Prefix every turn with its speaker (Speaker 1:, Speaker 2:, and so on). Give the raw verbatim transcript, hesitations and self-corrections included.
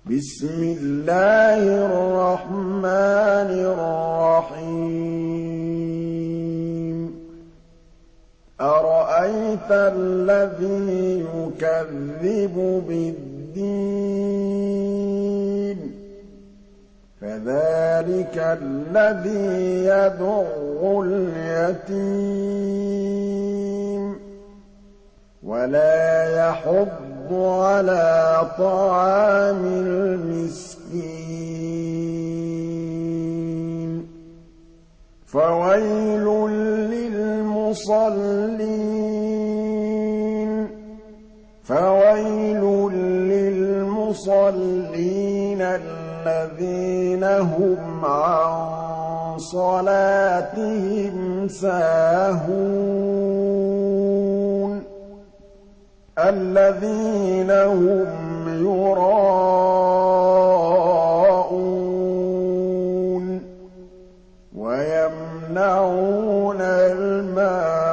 Speaker 1: بسم الله الرحمن الرحيم أرأيت الذي يكذب بالدين فذلك الذي يدع اليتيم ولا يحض على طعام المسكين فويل للمصلين فويل للمصلين الذين هم عن صلاتهم ساهون الذين هم يراءون ويمنعون الماعون